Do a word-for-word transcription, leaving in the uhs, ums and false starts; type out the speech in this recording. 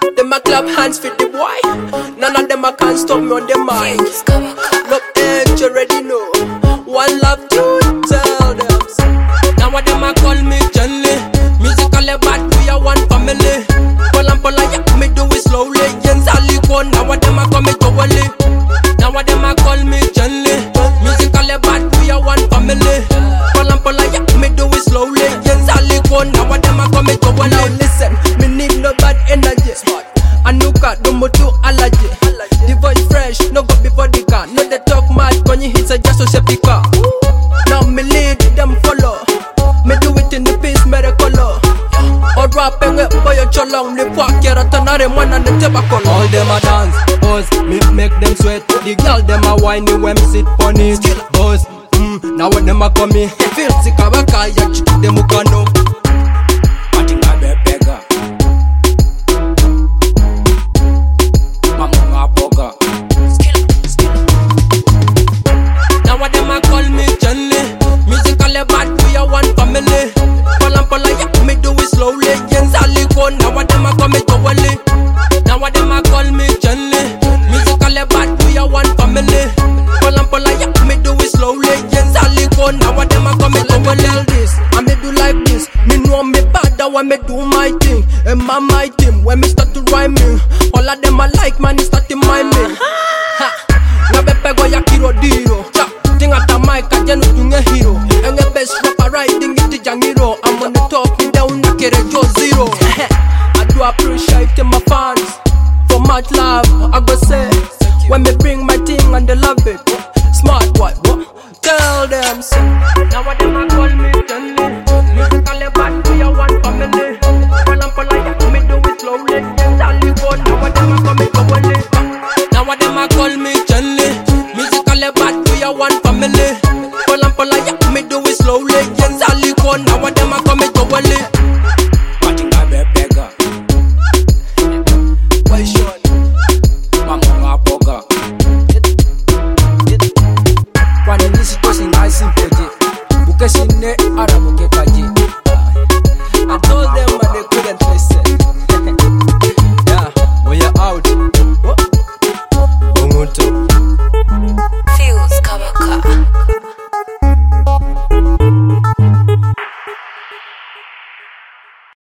Them a clap hands for the boy. None of them a can stop me on the mic. Look, ain't you already know? One love to tell them. Now what them a call me gently. Musically bad, we are one family. Pola pola, yeah, me do it slowly. Jens Aliko, now what them a call me Towali. Now what them a call me gently. Musically bad, we are one family. Pola pola, yeah, me do it slowly. Jens Aliko, now what them a call me Towali. Now listen, me need no bad energy. Anuka, do mo do allergy. The voice fresh, no go before the car. No they talk mad, when you hit a just so shape car. Now me lead, them follow. Me do it in the peace, me the color. Or rap and whip boy your cholong. The fuck your tanare one and the tobacco. All them a dance, buzz, me make them sweat. The girl them a whiny when me sit on it. Buzz, mm, now when them a come me, feel sick of a car, ya chick them who can know. I think I be beggar. Mama boga. Now what them a call me gently. Musically bad, we are one family. Pola pola, yeah, me do it slowly. Jens Aliko, now what them a call me Towali. Now what them a call me gently. Musically bad, we are one family. Pola pola, yeah, me do it slowly. Jens Aliko, now what them a call me Towali. This, I me do like this. Me know me bad, that when me do my thing. And my my team, when me start to rhyme me, all of them a like man, it start to mind me. Ha, na bepe go ya kiro diro. Ting at the mic, I just know a hero. And the best rapper riding it to Jangiro. I'm on the top, me down, I get a Joe Zero. I do appreciate my fans for much love. I go say, when me bring my thing and they love it. Smart boy, what? Tell them so. Now what them a call me gently. Musically bad, we are one family. Pola pola, yeah, me do it slowly. Jens Aliko, now what them a call me Towali. Now what them a call me gently. Musically bad, we are one family. Pola pola, yeah, me do it slowly. Jens Aliko, now what them a call me